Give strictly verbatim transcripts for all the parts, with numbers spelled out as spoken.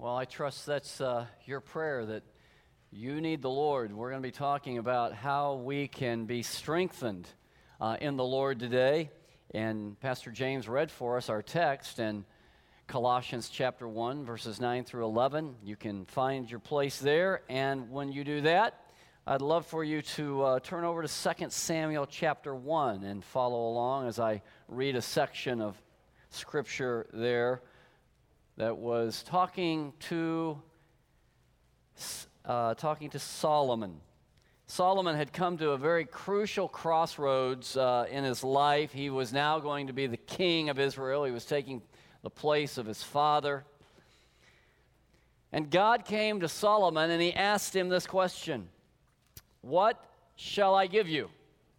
Well, I trust that's uh, your prayer, that you need the Lord. We're going to be talking about how we can be strengthened uh, in the Lord today. And Pastor James read for us our text in Colossians chapter one, verses nine through eleven. You can find your place there. And when you do that, I'd love for you to uh, turn over to Second Samuel chapter one and follow along as I read a section of Scripture there that was talking to uh, talking to Solomon. Solomon had come to a very crucial crossroads uh, in his life. He was now going to be the king of Israel. He was taking the place of his father. And God came to Solomon and he asked him this question: "What shall I give you?"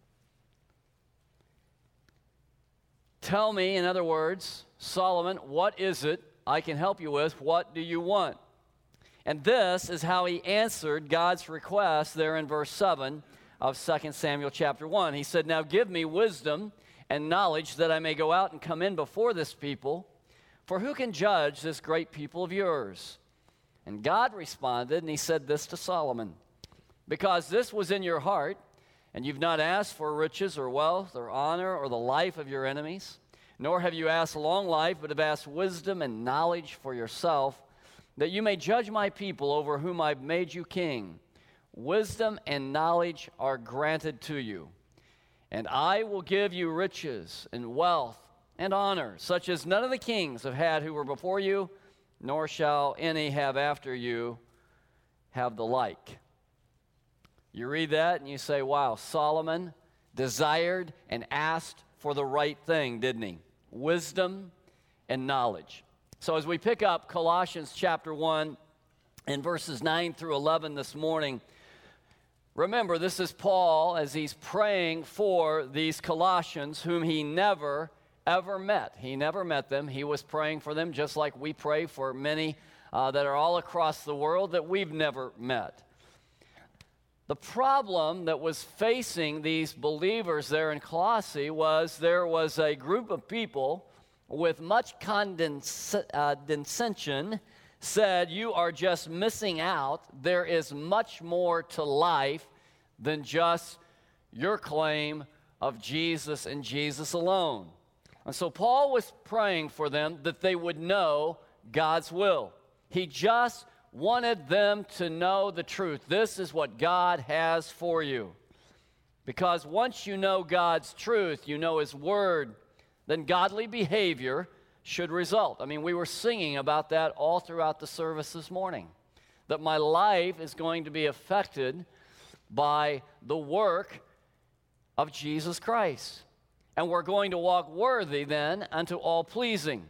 Tell me, in other words, Solomon, what is it I can help you with? What do you want? And this is how he answered God's request there in verse seven of Second Samuel chapter one. He said, "Now give me wisdom and knowledge that I may go out and come in before this people. For who can judge this great people of yours?" And God responded, and he said this to Solomon: "Because this was in your heart, and you've not asked for riches or wealth or honor or the life of your enemies, nor have you asked long life, but have asked wisdom and knowledge for yourself, that you may judge my people over whom I've made you king. Wisdom and knowledge are granted to you. And I will give you riches and wealth and honor, such as none of the kings have had who were before you, nor shall any have after you have the like." You read that and you say, wow, Solomon desired and asked for the right thing, didn't he? Wisdom and knowledge. So as we pick up Colossians chapter one in verses nine through eleven this morning, remember, this is Paul as he's praying for these Colossians whom he never, ever met. He never met them. He was praying for them just like we pray for many uh, that are all across the world that we've never met. The problem that was facing these believers there in Colossae was there was a group of people with much condescension uh, said, "You are just missing out. There is much more to life than just your claim of Jesus and Jesus alone." And so Paul was praying for them that they would know God's will. He just wanted them to know the truth. This is what God has for you. Because once you know God's truth, you know His Word, then godly behavior should result. I mean, we were singing about that all throughout the service this morning, that my life is going to be affected by the work of Jesus Christ. And we're going to walk worthy then unto all pleasing.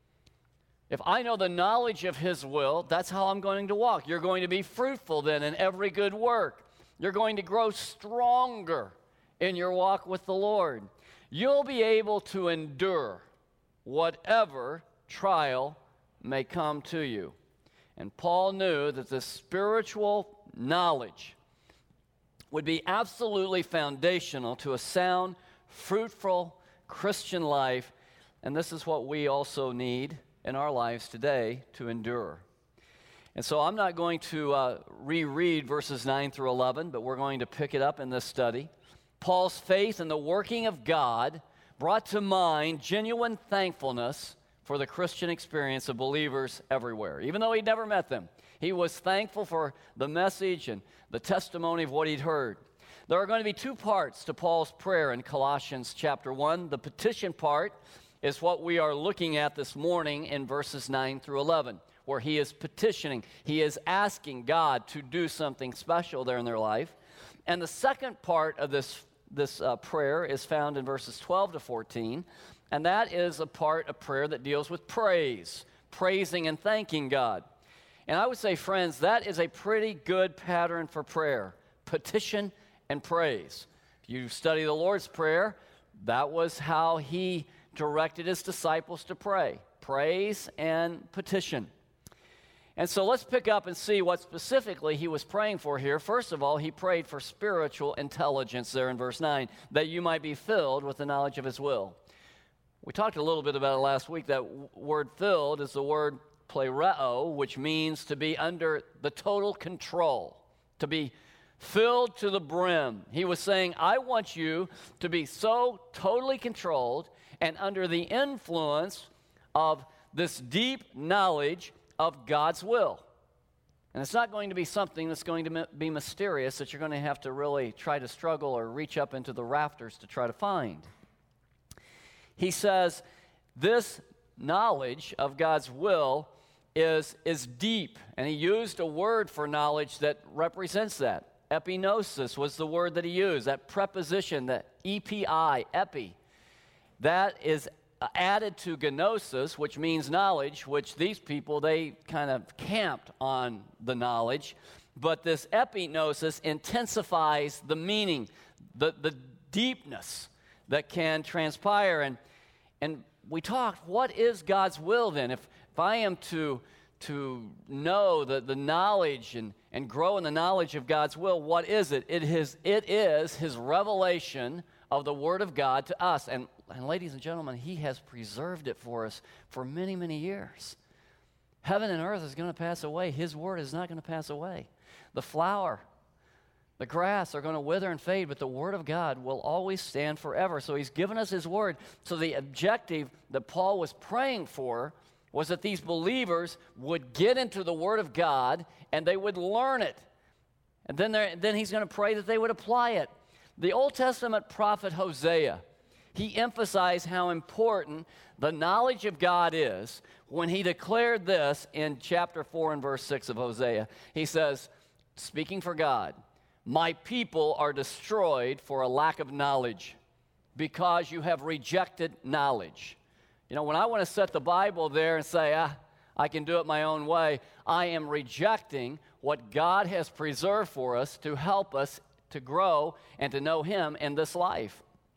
If I know the knowledge of His will, that's how I'm going to walk. You're going to be fruitful then in every good work. You're going to grow stronger in your walk with the Lord. You'll be able to endure whatever trial may come to you. And Paul knew that the spiritual knowledge would be absolutely foundational to a sound, fruitful Christian life. And this is what we also need in our lives today to endure. And so I'm not going to uh, reread verses nine through eleven, but we're going to pick it up in this study. Paul's faith in the working of God brought to mind genuine thankfulness for the Christian experience of believers everywhere. Even though he'd never met them, he was thankful for the message and the testimony of what he'd heard. There are going to be two parts to Paul's prayer in Colossians chapter one. The petition part is what we are looking at this morning in verses nine through eleven, where he is petitioning. He is asking God to do something special there in their life. And the second part of this, this uh, prayer is found in verses twelve to fourteen, and that is a part of prayer that deals with praise, praising and thanking God. And I would say, friends, that is a pretty good pattern for prayer, petition and praise. If you study the Lord's Prayer, that was how he directed his disciples to pray, praise and petition. And so let's pick up and see what specifically he was praying for here. First of all, he prayed for spiritual intelligence there in verse nine, that you might be filled with the knowledge of His will. We talked a little bit about it last week. That w- word filled is the word plereo, which means to be under the total control, to be filled to the brim. He was saying, I want you to be so totally controlled and under the influence of this deep knowledge of God's will. And it's not going to be something that's going to be mysterious that you're going to have to really try to struggle or reach up into the rafters to try to find. He says this knowledge of God's will is, is deep, and he used a word for knowledge that represents that. Epinosis was the word that he used, that preposition, that E P I, epi. That is added to gnosis, which means knowledge, which these people, they kind of camped on the knowledge. But this epinosis intensifies the meaning, the, the deepness that can transpire. And, and we talked, what is God's will then? If, if I am to, to know the, the knowledge and, and grow in the knowledge of God's will, what is it? It is, it is his revelation of the Word of God to us. And, and ladies and gentlemen, he has preserved it for us for many, many years. Heaven and earth is going to pass away. His Word is not going to pass away. The flower, the grass are going to wither and fade, but the Word of God will always stand forever. So he's given us his Word. So the objective that Paul was praying for was that these believers would get into the Word of God and they would learn it. And then, then he's going to pray that they would apply it. The Old Testament prophet Hosea, he emphasized how important the knowledge of God is when he declared this in chapter four and verse six of Hosea. He says, speaking for God, my people are destroyed for a lack of knowledge because you have rejected knowledge. You know, when I want to set the Bible there and say, ah, I can do it my own way, I am rejecting what God has preserved for us to help us to grow and to know him in this life.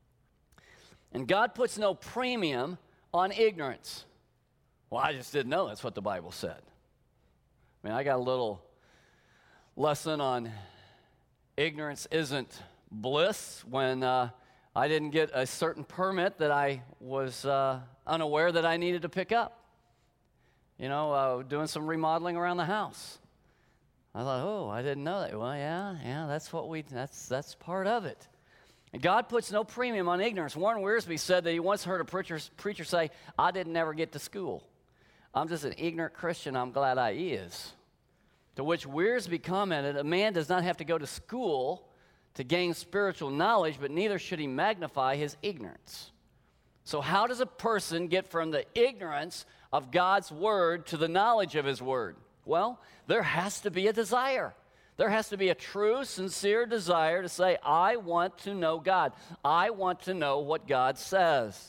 And God puts no premium on ignorance. Well, I just didn't know that's what the Bible said. I mean, I got a little lesson on ignorance isn't bliss when uh, I didn't get a certain permit that I was uh, unaware that I needed to pick up. You know, uh, doing some remodeling around the house. I thought, oh, I didn't know that. Well, yeah, yeah, that's what we, that's that's part of it. And God puts no premium on ignorance. Warren Wiersbe said that he once heard a preacher, preacher say, I didn't ever get to school. I'm just an ignorant Christian. I'm glad I is. To which Wiersbe commented, a man does not have to go to school to gain spiritual knowledge, but neither should he magnify his ignorance. So how does a person get from the ignorance of God's word to the knowledge of his word? Well, there has to be a desire. There has to be a true, sincere desire to say, I want to know God. I want to know what God says.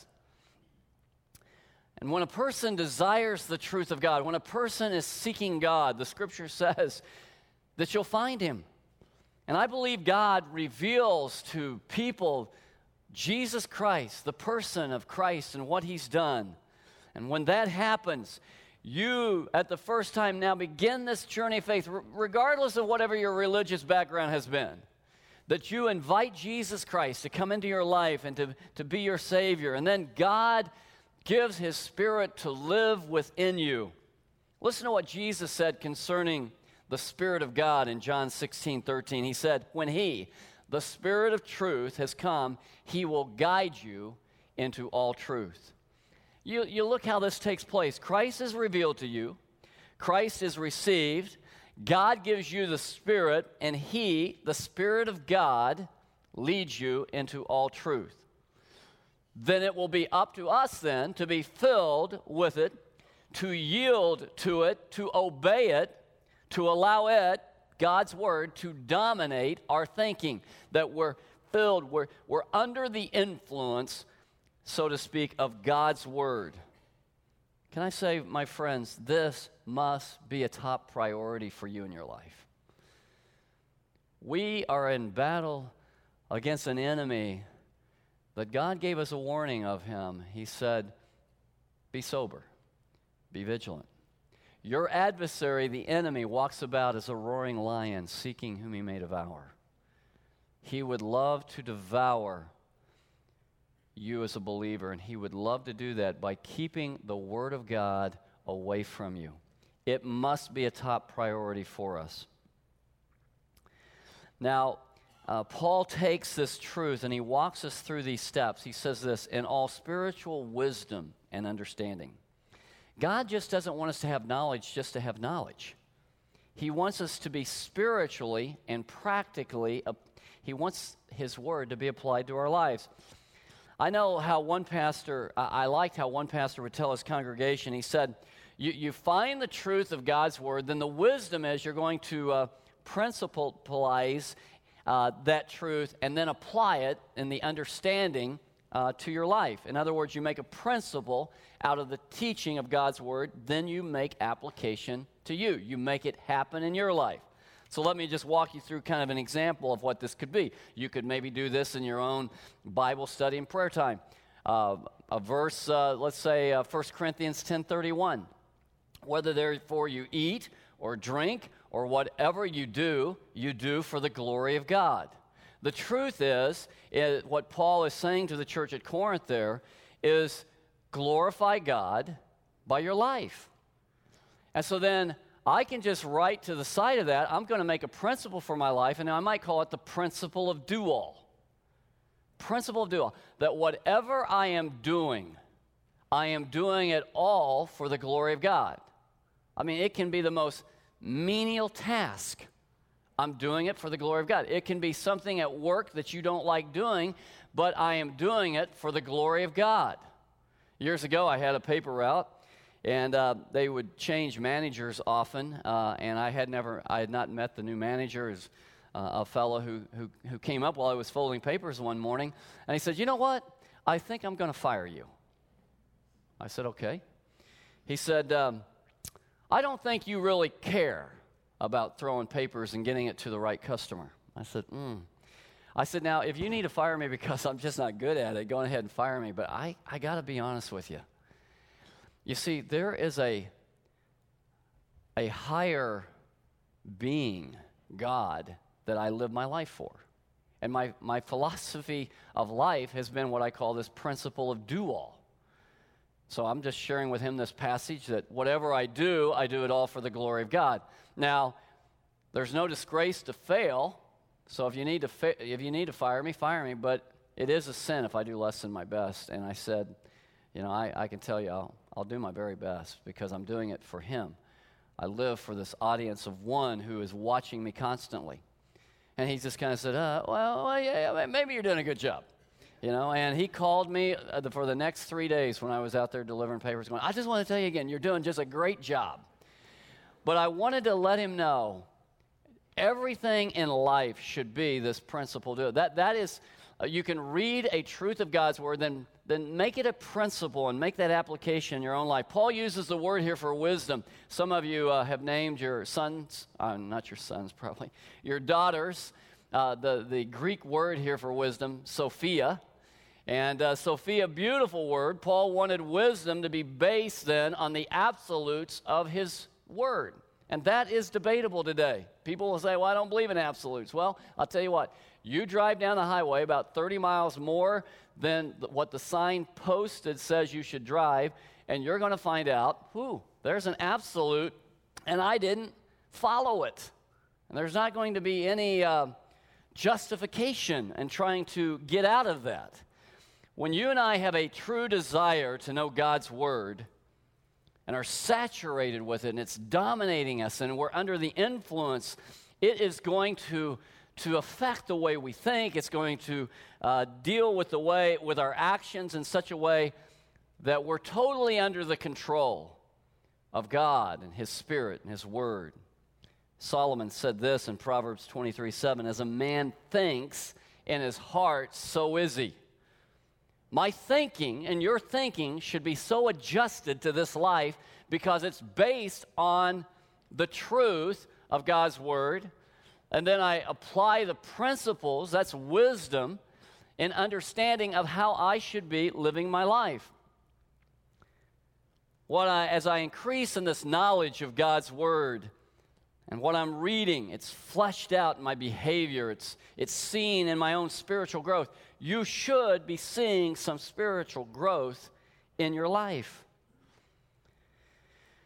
And when a person desires the truth of God, when a person is seeking God, the Scripture says that you'll find him. And I believe God reveals to people Jesus Christ, the person of Christ and what he's done. And when that happens, you, at the first time now, begin this journey of faith, regardless of whatever your religious background has been, that you invite Jesus Christ to come into your life and to, to be your Savior. And then God gives his Spirit to live within you. Listen to what Jesus said concerning the Spirit of God in John sixteen thirteen. He said, when he, the Spirit of truth, has come, he will guide you into all truth. You, you look how this takes place. Christ is revealed to you. Christ is received. God gives you the Spirit, and he, the Spirit of God, leads you into all truth. Then it will be up to us then to be filled with it, to yield to it, to obey it, to allow it, God's word, to dominate our thinking, that we're filled, we're, we're under the influence, so to speak, of God's word. Can I say, my friends, this must be a top priority for you in your life. We are in battle against an enemy that God gave us a warning of him. He said, be sober, be vigilant. Your adversary, the enemy, walks about as a roaring lion, seeking whom he may devour. He would love to devour you as a believer, and he would love to do that by keeping the Word of God away from you. It must be a top priority for us. Now, uh, Paul takes this truth and he walks us through these steps. He says this, in all spiritual wisdom and understanding. God just doesn't want us to have knowledge just to have knowledge. He wants us to be spiritually and practically, uh, he wants his word to be applied to our lives. I know how one pastor, I, I liked how one pastor would tell his congregation, he said, you, you find the truth of God's word, then the wisdom is you're going to uh, principalize uh, that truth and then apply it in the understanding uh, to your life. In other words, you make a principle out of the teaching of God's word, then you make application to you. You make it happen in your life. So let me just walk you through kind of an example of what this could be. You could maybe do this in your own Bible study and prayer time. Uh, a verse, uh, let's say uh, First Corinthians ten thirty-one. Whether therefore you eat or drink or whatever you do, you do for the glory of God. The truth is, is what Paul is saying to the church at Corinth there is glorify God by your life. And so then I can just write to the side of that, I'm going to make a principle for my life, and I might call it the principle of do all. Principle of do all. That whatever I am doing, I am doing it all for the glory of God. I mean, it can be the most menial task. I'm doing it for the glory of God. It can be something at work that you don't like doing, but I am doing it for the glory of God. Years ago, I had a paper route, and uh, they would change managers often, uh, and I had never, I had not met the new manager. It was uh, a fellow who, who, who came up while I was folding papers one morning, and he said, you know what? I think I'm going to fire you. I said, okay. He said, um, I don't think you really care about throwing papers and getting it to the right customer. I said, hmm. I said, now, if you need to fire me because I'm just not good at it, go ahead and fire me, but I, I got to be honest with you. You see, there is a, a higher being, God, that I live my life for. And my, my philosophy of life has been what I call this principle of do all. So I'm just sharing with him this passage that whatever I do, I do it all for the glory of God. Now, there's no disgrace to fail, so if you need to fa- if you need to fire me, fire me, but it is a sin if I do less than my best. And I said, you know, I, I can tell you I'll, I'll do my very best because I'm doing it for him. I live for this audience of one who is watching me constantly. And he just kind of said, uh, well, well, yeah, maybe you're doing a good job. You know, and he called me for the next three days when I was out there delivering papers going, I just want to tell you again, you're doing just a great job. But I wanted to let him know everything in life should be this principle. That, that is, uh, you can read a truth of God's word, then, then make it a principle and make that application in your own life. Paul uses the word here for wisdom. Some of you uh, have named your sons, uh, not your sons probably, your daughters, uh, the, the Greek word here for wisdom, Sophia. And uh, Sophia, beautiful word. Paul wanted wisdom to be based then on the absolutes of his word. And that is debatable today. People will say, well, I don't believe in absolutes. Well, I'll tell you what. You drive down the highway about thirty miles more than what the sign posted says you should drive, and you're going to find out, whew, there's an absolute, and I didn't follow it. And there's not going to be any uh, justification in trying to get out of that. When you and I have a true desire to know God's word and are saturated with it and it's dominating us and we're under the influence, it is going to, to affect the way we think. It's going to uh, deal with the way, with our actions in such a way that we're totally under the control of God and his Spirit and his word. Solomon said this in Proverbs twenty-three seven, as a man thinks in his heart, so is he. My thinking and your thinking should be so adjusted to this life because it's based on the truth of God's word. And then I apply the principles, that's wisdom, in understanding of how I should be living my life. What I, as I increase in this knowledge of God's word and what I'm reading, it's fleshed out in my behavior. It's, it's seen in my own spiritual growth. You should be seeing some spiritual growth in your life.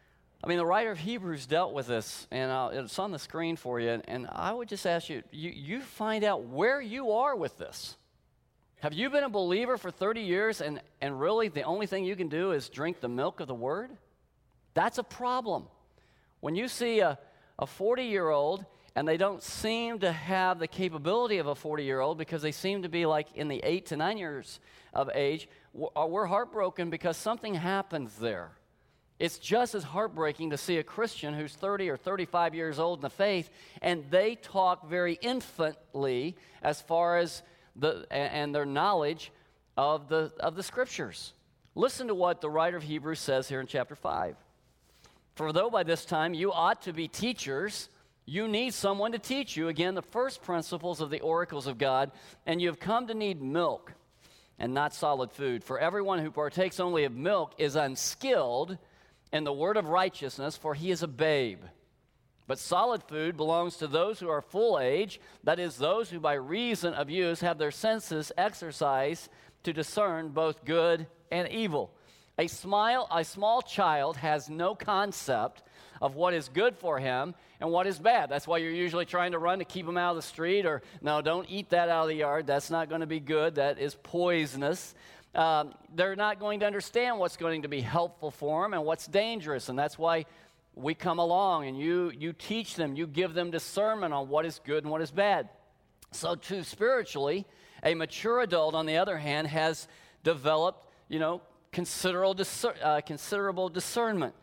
I mean, the writer of Hebrews dealt with this, and uh, it's on the screen for you, and, and I would just ask you, you, you find out where you are with this. Have you been a believer for thirty years, and, and really the only thing you can do is drink the milk of the Word? That's a problem. When you see a, a forty-year-old, and they don't seem to have the capability of a forty-year-old because they seem to be like in the eight to nine years of age, we're heartbroken because something happens there. It's just as heartbreaking to see a Christian who's thirty or thirty-five years old in the faith, and they talk very infantly as far as the and their knowledge of the of the Scriptures. Listen to what the writer of Hebrews says here in chapter five. For though by this time you ought to be teachers, you need someone to teach you, again, the first principles of the oracles of God, and you have come to need milk and not solid food. For everyone who partakes only of milk is unskilled in the word of righteousness, for he is a babe. But solid food belongs to those who are full age, that is, those who by reason of use have their senses exercised to discern both good and evil. A, smile, a small child has no concept of what is good for him and what is bad. That's why you're usually trying to run to keep him out of the street, or, no, don't eat that out of the yard. That's not going to be good. That is poisonous. Um, they're not going to understand what's going to be helpful for them and what's dangerous, and that's why we come along and you you teach them, you give them discernment on what is good and what is bad. So too spiritually, a mature adult, on the other hand, has developed, you know, considerable, discer- uh, considerable discernment.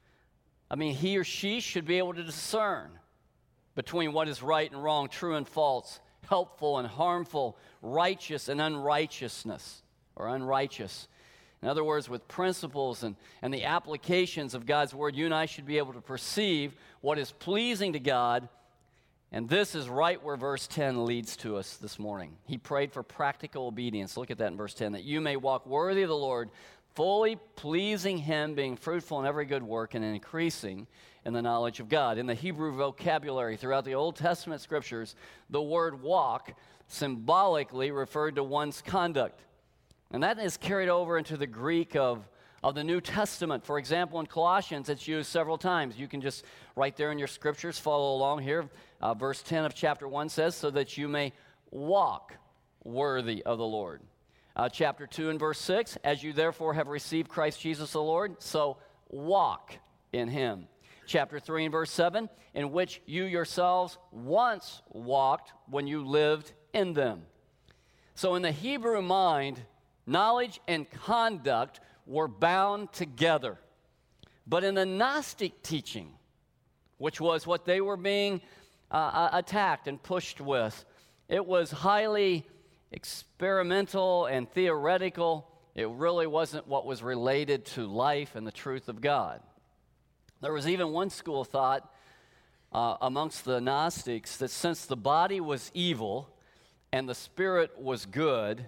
I mean, he or she should be able to discern between what is right and wrong, true and false, helpful and harmful, righteous and unrighteousness, or unrighteous. In other words, with principles and, and the applications of God's Word, you and I should be able to perceive what is pleasing to God, and this is right where verse ten leads to us this morning. He prayed for practical obedience. Look at that in verse ten, that you may walk worthy of the Lord, fully pleasing Him, being fruitful in every good work and increasing in the knowledge of God. In the Hebrew vocabulary throughout the Old Testament Scriptures, the word walk symbolically referred to one's conduct. And that is carried over into the Greek of, of the New Testament. For example, in Colossians, it's used several times. You can just, right there in your scriptures, follow along here. Uh, verse ten of chapter one says, so that you may walk worthy of the Lord. Uh, chapter two and verse six, as you therefore have received Christ Jesus the Lord, so walk in Him. Chapter three and verse seven, in which you yourselves once walked when you lived in them. So in the Hebrew mind, knowledge and conduct were bound together. But in the Gnostic teaching, which was what they were being uh, attacked and pushed with, it was highly experimental and theoretical. It really wasn't what was related to life and the truth of God. There was even one school of thought uh, amongst the Gnostics that since the body was evil and the spirit was good,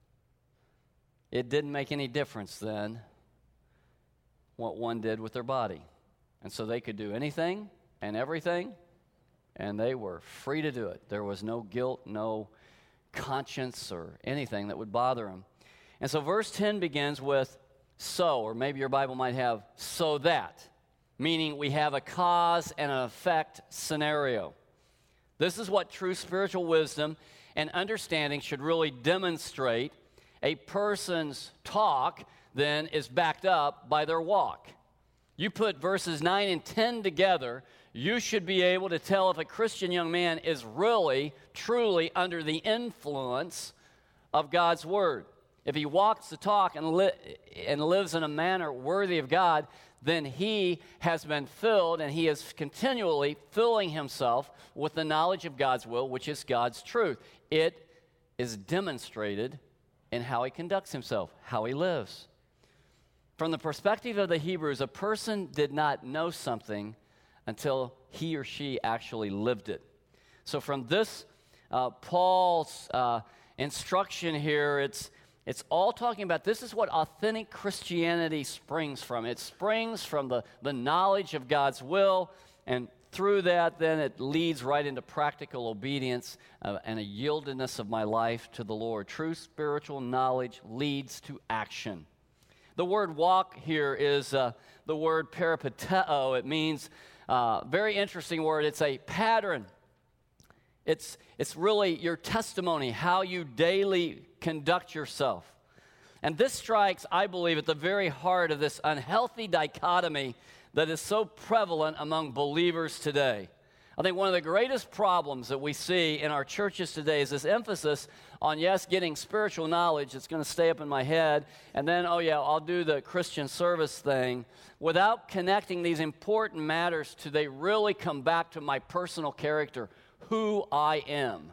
it didn't make any difference then what one did with their body. And so they could do anything and everything, and they were free to do it. There was no guilt, no conscience or anything that would bother them. And so verse ten begins with so, or maybe your Bible might have so that, meaning we have a cause and an effect scenario. This is what true spiritual wisdom and understanding should really demonstrate. A person's talk, then, is backed up by their walk. You put verses nine and ten together, you should be able to tell if a Christian young man is really, truly under the influence of God's Word. If he walks the talk and, li- and lives in a manner worthy of God, then he has been filled, and he is continually filling himself with the knowledge of God's will, which is God's truth. It is demonstrated in how he conducts himself, how he lives. From the perspective of the Hebrews, a person did not know something until he or she actually lived it. So from this, uh, Paul's uh, instruction here, it's it's all talking about this is what authentic Christianity springs from. It springs from the, the knowledge of God's will, and through that, then it leads right into practical obedience uh, and a yieldedness of my life to the Lord. True spiritual knowledge leads to action. The word walk here is uh, the word peripateo. It means, uh, very interesting word, it's a pattern. It's, it's really your testimony, how you daily conduct yourself. And this strikes, I believe, at the very heart of this unhealthy dichotomy that is so prevalent among believers today. I think one of the greatest problems that we see in our churches today is this emphasis on, yes, getting spiritual knowledge that's going to stay up in my head, and then, oh yeah, I'll do the Christian service thing, without connecting these important matters to they really come back to my personal character, who I am.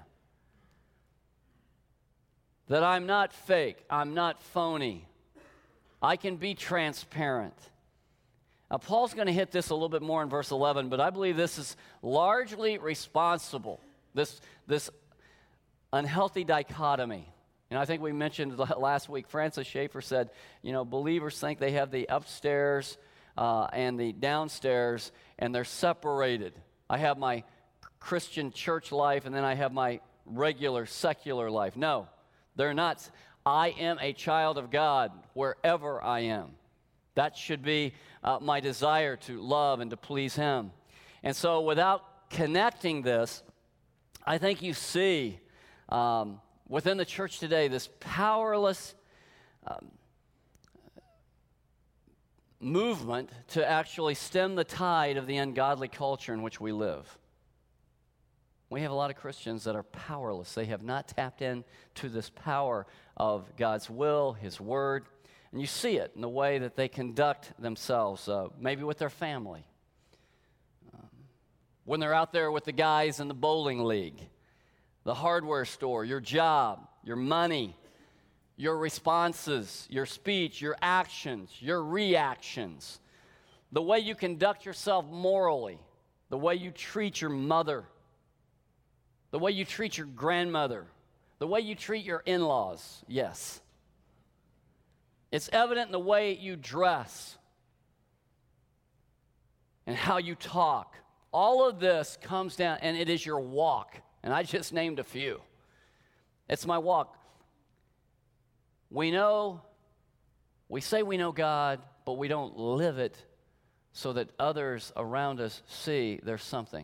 That I'm not fake, I'm not phony. I can be transparent. Now, Paul's going to hit this a little bit more in verse eleven, but I believe this is largely responsible, this, this unhealthy dichotomy. And I think we mentioned last week, Francis Schaeffer said, you know, believers think they have the upstairs uh, and the downstairs, and they're separated. I have my Christian church life, and then I have my regular secular life. No, they're not. I am a child of God wherever I am. That should be uh, my desire to love and to please Him. And so without connecting this, I think you see um, within the church today this powerless um, movement to actually stem the tide of the ungodly culture in which we live. We have a lot of Christians that are powerless. They have not tapped into this power of God's will, His Word. And you see it in the way that they conduct themselves, uh, maybe with their family. Um, when they're out there with the guys in the bowling league, the hardware store, your job, your money, your responses, your speech, your actions, your reactions, the way you conduct yourself morally, the way you treat your mother, the way you treat your grandmother, the way you treat your in-laws, yes. It's evident in the way you dress and how you talk. All of this comes down, and it is your walk. And I just named a few. It's my walk. We know, we say we know God, but we don't live it so that others around us see there's something.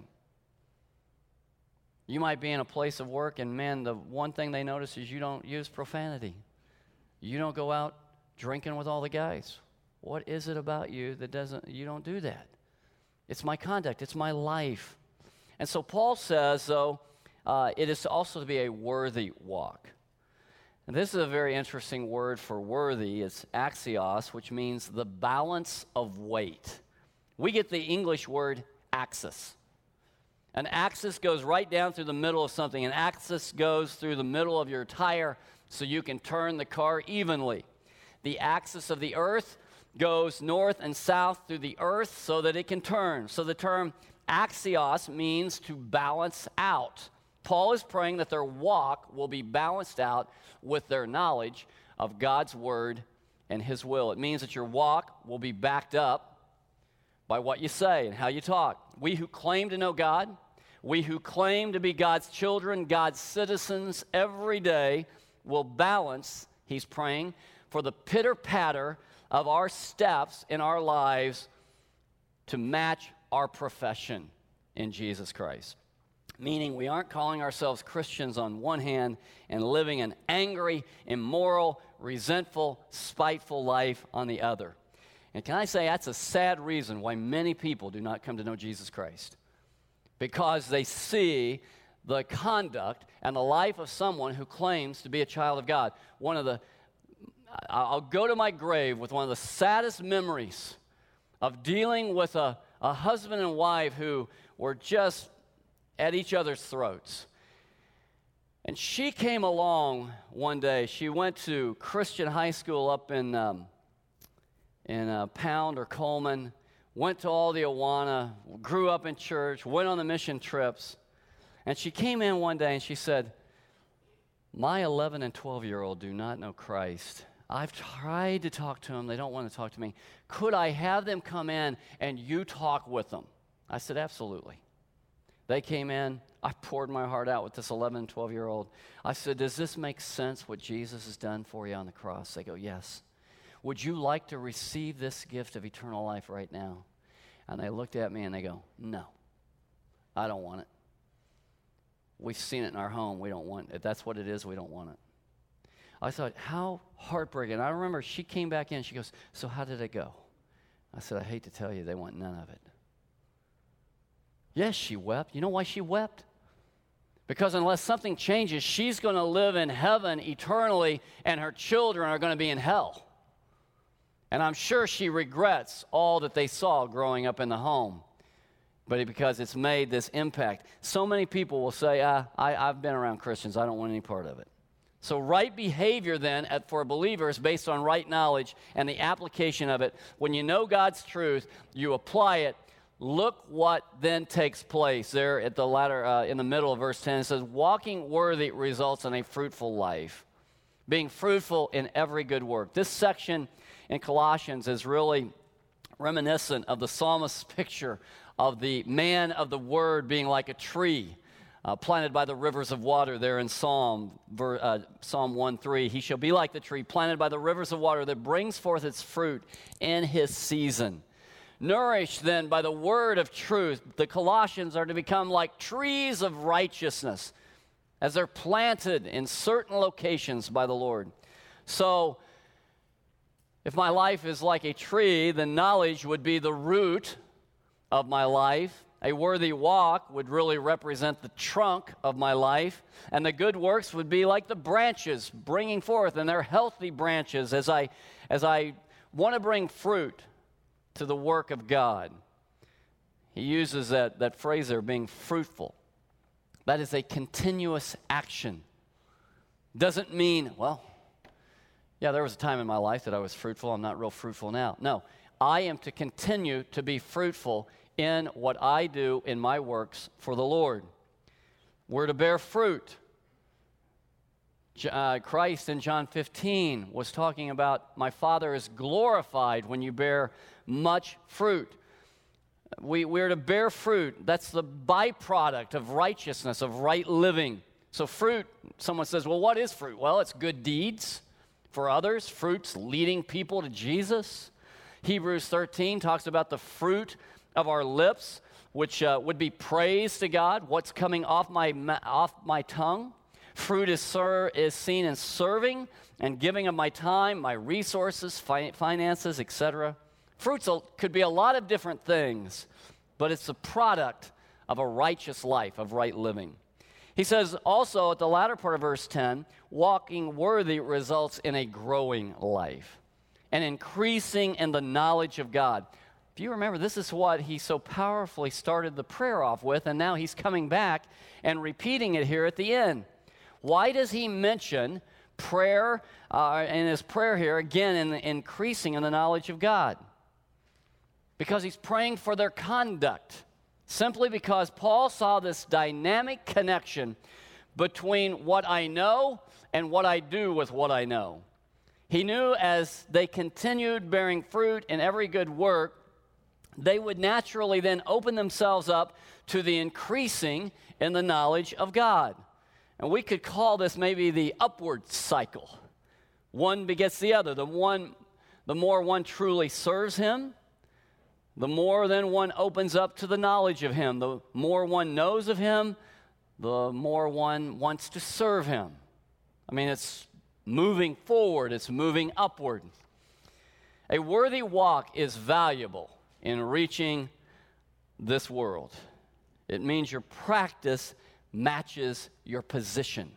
You might be in a place of work, and man, the one thing they notice is you don't use profanity. You don't go out drinking with all the guys. What is it about you that doesn't, you don't do that? It's my conduct. It's my life. And so Paul says, though, uh, it is also to be a worthy walk. And this is a very interesting word for worthy. It's axios, which means the balance of weight. We get the English word axis. An axis goes right down through the middle of something. An axis goes through the middle of your tire so you can turn the car evenly. The axis of the earth goes north and south through the earth so that it can turn. So the term axios means to balance out. Paul is praying that their walk will be balanced out with their knowledge of God's word and His will. It means that your walk will be backed up by what you say and how you talk. We who claim to know God, we who claim to be God's children, God's citizens every day will balance, he's praying, for the pitter-patter of our steps in our lives to match our profession in Jesus Christ. Meaning we aren't calling ourselves Christians on one hand and living an angry, immoral, resentful, spiteful life on the other. And can I say that's a sad reason why many people do not come to know Jesus Christ? Because they see the conduct and the life of someone who claims to be a child of God. One of the I'll go to my grave with one of the saddest memories of dealing with a, a husband and wife who were just at each other's throats. And she came along one day. She went to Christian high school up in, um, in uh, Pound or Coleman, went to all the Awana, grew up in church, went on the mission trips. And she came in one day and she said, my eleven and twelve-year-old do not know Christ. I've tried to talk to them. They don't want to talk to me. Could I have them come in and you talk with them? I said, absolutely. They came in. I poured my heart out with this eleven and twelve-year-old. I said, does this make sense what Jesus has done for you on the cross? They go, yes. would you like to receive this gift of eternal life right now? And they looked at me and they go, no, I don't want it. We've seen it in our home. We don't want it. If that's what it is, we don't want it. I thought, how heartbreaking. I remember she came back in. She goes, so how did it go? I said, I hate to tell you, they want none of it. Yes, she wept. You know why she wept? Because unless something changes, she's going to live in heaven eternally, and her children are going to be in hell. And I'm sure she regrets all that they saw growing up in the home, but because it's made this impact. So many people will say, ah, I, I've been around Christians. I don't want any part of it. So right behavior then at, for believers based on right knowledge and the application of it, when you know God's truth, you apply it. Look what then takes place there at the latter, uh, in the middle of verse ten. It says, walking worthy results in a fruitful life, being fruitful in every good work. This section in Colossians is really reminiscent of the psalmist's picture of the man of the word being like a tree uh, planted by the rivers of water there in Psalm, uh, Psalm one three. He shall be like the tree planted by the rivers of water that brings forth its fruit in his season. Nourished then by the word of truth, the Colossians are to become like trees of righteousness as they're planted in certain locations by the Lord. So, if my life is like a tree, then knowledge would be the root of my life. A worthy walk would really represent the trunk of my life. And the good works would be like the branches bringing forth, and they're healthy branches as I, as I want to bring fruit to the work of God. He uses that, that phrase there, being fruitful. That is a continuous action. Doesn't mean, well, yeah, there was a time in my life that I was fruitful. I'm not real fruitful now. No, I am to continue to be fruitful in what I do in my works for the Lord. We're to bear fruit. Uh, Christ in John fifteen was talking about, my Father is glorified when you bear much fruit. We, we're to bear fruit. That's the byproduct of righteousness, of right living. So fruit, someone says, well, what is fruit? Well, it's good deeds for others. Fruit's leading people to Jesus. Hebrews thirteen talks about the fruit of our lips, which uh, would be praise to God, what's coming off my, off my tongue. Fruit is, ser- is seen in serving and giving of my time, my resources, fi- finances, et cetera. Fruits could be a lot of different things, but it's the product of a righteous life, of right living. He says also at the latter part of verse ten, walking worthy results in a growing life and increasing in the knowledge of God. If you remember, this is what he so powerfully started the prayer off with, and now he's coming back and repeating it here at the end. Why does he mention prayer uh, in his prayer here, again, in the increasing in the knowledge of God? Because he's praying for their conduct. Simply because Paul saw this dynamic connection between what I know and what I do with what I know. He knew as they continued bearing fruit in every good work, they would naturally then open themselves up to the increasing in the knowledge of God. And we could call this maybe the upward cycle. One begets the other. The one, the more one truly serves him, the more then one opens up to the knowledge of him. The more one knows of him, the more one wants to serve him. I mean, it's moving forward. It's moving upward. A worthy walk is valuable in reaching this world. It means your practice matches your position.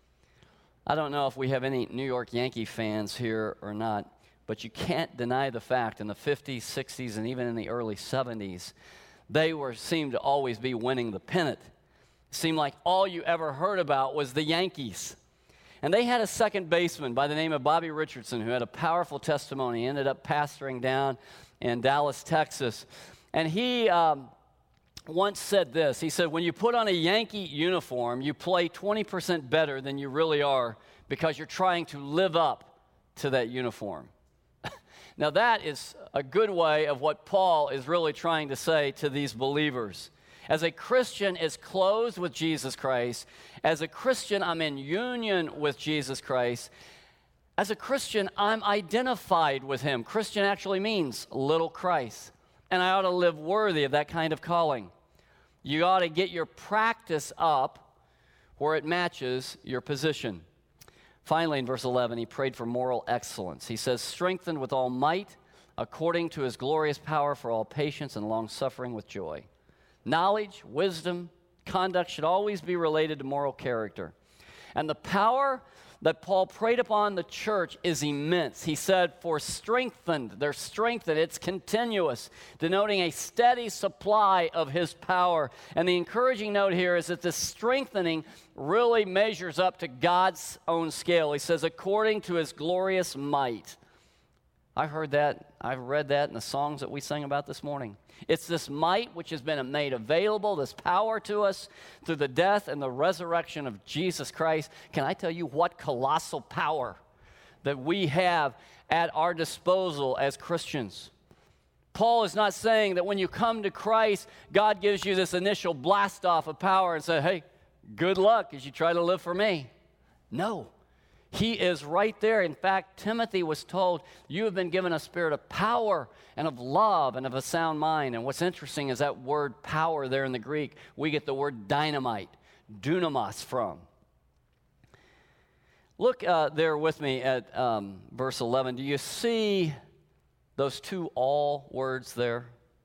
I don't know if we have any New York Yankee fans here or not, but you can't deny the fact in the fifties, sixties, and even in the early seventies, they were seemed to always be winning the pennant. It seemed like all you ever heard about was the Yankees. And they had a second baseman by the name of Bobby Richardson who had a powerful testimony. He ended up pastoring down in Dallas, Texas. And he um, once said this. He said, when you put on a Yankee uniform, you play twenty percent better than you really are because you're trying to live up to that uniform. Now that is a good way of what Paul is really trying to say to these believers. As a Christian is clothed with Jesus Christ, as a Christian I'm in union with Jesus Christ, As a Christian, I'm identified with him. Christian actually means little Christ. And I ought to live worthy of that kind of calling. You ought to get your practice up where it matches your position. Finally, in verse eleven, he prayed for moral excellence. He says, strengthened with all might, according to his glorious power for all patience and long-suffering with joy. Knowledge, wisdom, conduct should always be related to moral character. And the power that Paul prayed upon the church is immense. He said, for strengthened, they're strengthened, it's continuous, denoting a steady supply of his power. And the encouraging note here is that this strengthening really measures up to God's own scale. He says, according to his glorious might. I heard that, I've read that in the songs that we sang about this morning. It's this might which has been made available, this power to us through the death and the resurrection of Jesus Christ. Can I tell you what colossal power that we have at our disposal as Christians? Paul is not saying that when you come to Christ, God gives you this initial blast off of power and says, hey, good luck as you try to live for me. No. He is right there. In fact, Timothy was told, you have been given a spirit of power and of love and of a sound mind. And what's interesting is that word power there in the Greek, we get the word dynamite, dunamos from. Look uh, there with me at um, verse eleven. Do you see those two all words there?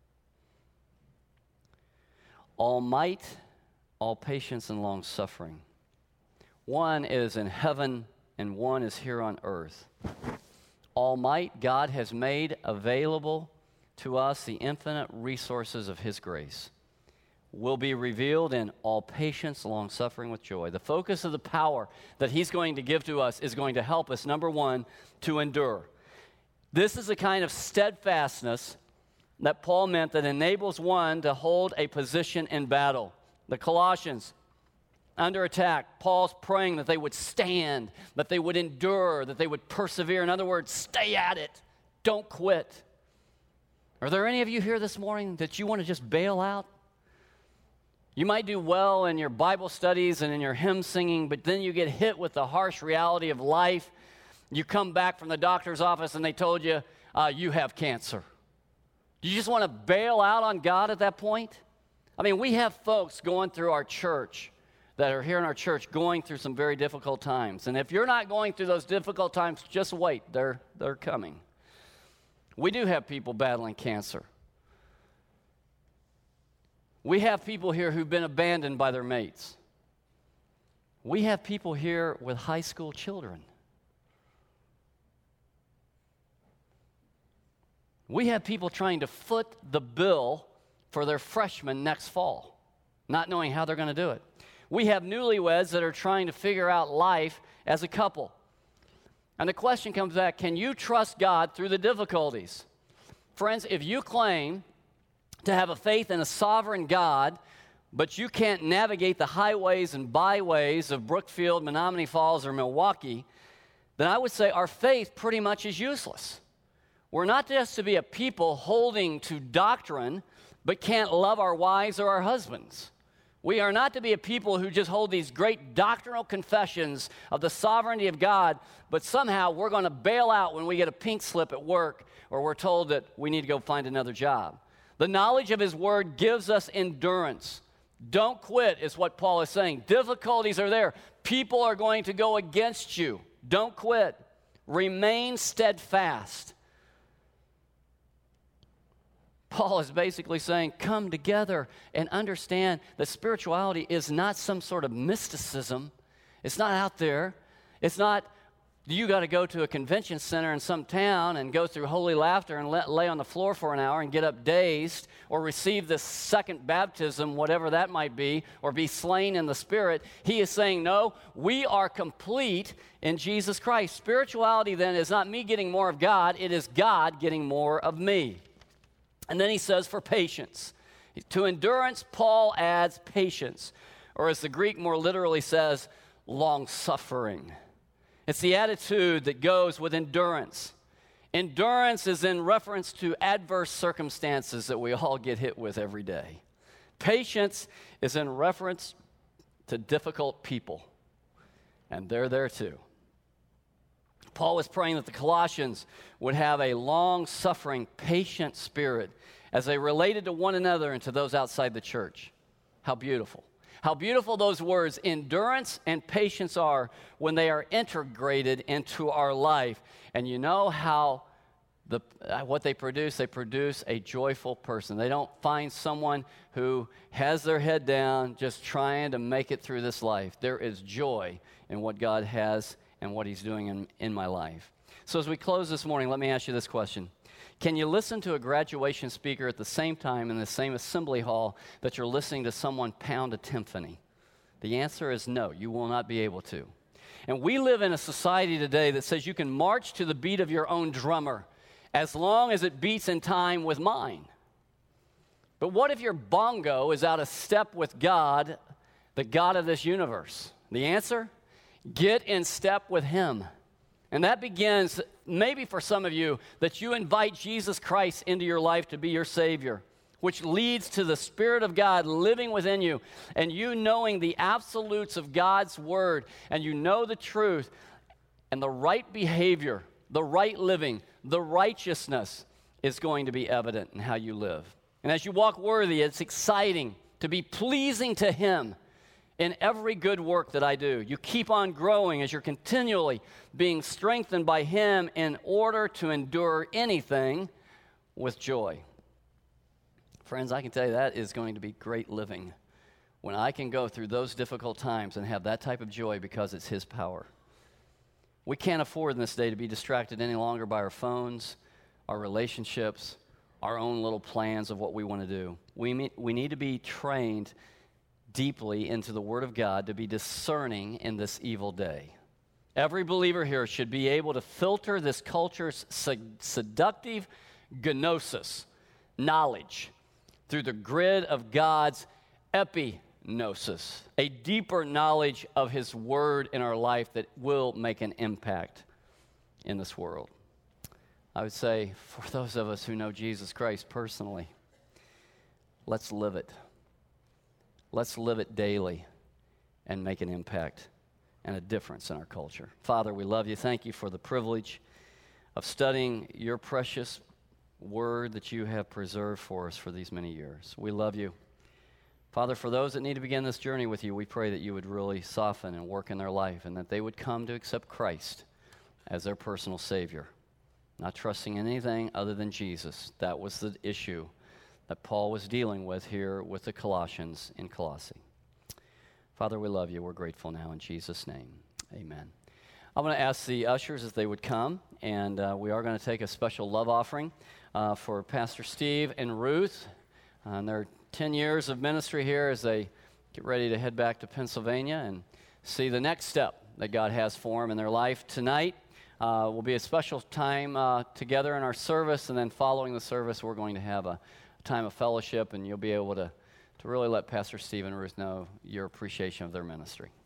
All might, all patience and long suffering. One is in heaven, and one is here on earth. All might, God has made available to us the infinite resources of his grace. Will be revealed in all patience, long suffering with joy. The focus of the power that he's going to give to us is going to help us, number one, to endure. This is a kind of steadfastness that Paul meant that enables one to hold a position in battle. The Colossians, under attack, Paul's praying that they would stand, that they would endure, that they would persevere. In other words, stay at it. Don't quit. Are there any of you here this morning that you want to just bail out? You might do well in your Bible studies and in your hymn singing, but then you get hit with the harsh reality of life. You come back from the doctor's office and they told you, uh, you have cancer. Do you just want to bail out on God at that point? I mean, we have folks going through our church that are here in our church going through some very difficult times. And if you're not going through those difficult times, just wait. They're, they're coming. We do have people battling cancer. We have people here who've been abandoned by their mates. We have people here with high school children. We have people trying to foot the bill for their freshmen next fall, not knowing how they're going to do it. We have newlyweds that are trying to figure out life as a couple. And the question comes back, can you trust God through the difficulties? Friends, if you claim to have a faith in a sovereign God, but you can't navigate the highways and byways of Brookfield, Menominee Falls, or Milwaukee, then I would say our faith pretty much is useless. We're not just to be a people holding to doctrine, but can't love our wives or our husbands. We are not to be a people who just hold these great doctrinal confessions of the sovereignty of God, but somehow we're going to bail out when we get a pink slip at work or we're told that we need to go find another job. The knowledge of his word gives us endurance. Don't quit is what Paul is saying. Difficulties are there. People are going to go against you. Don't quit. Remain steadfast. Paul is basically saying, come together and understand that spirituality is not some sort of mysticism. It's not out there. It's not, you got to go to a convention center in some town and go through holy laughter and let, lay on the floor for an hour and get up dazed, or receive the second baptism, whatever that might be, or be slain in the Spirit. He is saying, no, we are complete in Jesus Christ. Spirituality then is not me getting more of God, it is God getting more of me. And then he says for patience. To endurance, Paul adds patience, or as the Greek more literally says, long-suffering. It's the attitude that goes with endurance. Endurance is in reference to adverse circumstances that we all get hit with every day. Patience is in reference to difficult people, and they're there too. Paul was praying that the Colossians would have a long-suffering, patient spirit as they related to one another and to those outside the church. How beautiful. How beautiful those words, endurance and patience, are when they are integrated into our life. And you know how the uh, what they produce? They produce a joyful person. They don't find someone who has their head down just trying to make it through this life. There is joy in what God has and what he's doing in, in my life. So as we close this morning, let me ask you this question. Can you listen to a graduation speaker at the same time in the same assembly hall that you're listening to someone pound a timpani? The answer is no, you will not be able to. And we live in a society today that says you can march to the beat of your own drummer as long as it beats in time with mine. But what if your bongo is out of step with God, the God of this universe? The answer? Get in step with him. And that begins, maybe for some of you, that you invite Jesus Christ into your life to be your Savior, which leads to the Spirit of God living within you, and you knowing the absolutes of God's Word, and you know the truth, and the right behavior, the right living, the righteousness is going to be evident in how you live. And as you walk worthy, it's exciting to be pleasing to him in every good work that I do. You keep on growing as you're continually being strengthened by him in order to endure anything with joy. Friends, I can tell you that is going to be great living when I can go through those difficult times and have that type of joy because it's his power. We can't afford in this day to be distracted any longer by our phones, our relationships, our own little plans of what we want to do. We, me- we need to be trained deeply into the Word of God to be discerning in this evil day. Every believer here should be able to filter this culture's sed- seductive gnosis, knowledge, through the grid of God's epignosis, a deeper knowledge of his Word in our life that will make an impact in this world. I would say, for those of us who know Jesus Christ personally, let's live it. Let's live it daily and make an impact and a difference in our culture. Father, we love you. Thank you for the privilege of studying your precious word that you have preserved for us for these many years. We love you. Father, for those that need to begin this journey with you, we pray that you would really soften and work in their life and that they would come to accept Christ as their personal Savior, not trusting in anything other than Jesus. That was the issue that Paul was dealing with here with the Colossians in Colossae. Father, we love you. We're grateful now in Jesus' name. Amen. I'm going to ask the ushers if they would come, and uh, we are going to take a special love offering uh, for Pastor Steve and Ruth uh, and their ten years of ministry here as they get ready to head back to Pennsylvania and see the next step that God has for them in their life. Tonight uh, will be a special time uh, together in our service, and then following the service, we're going to have a time of fellowship, and you'll be able to, to really let Pastor Steve and Ruth know your appreciation of their ministry.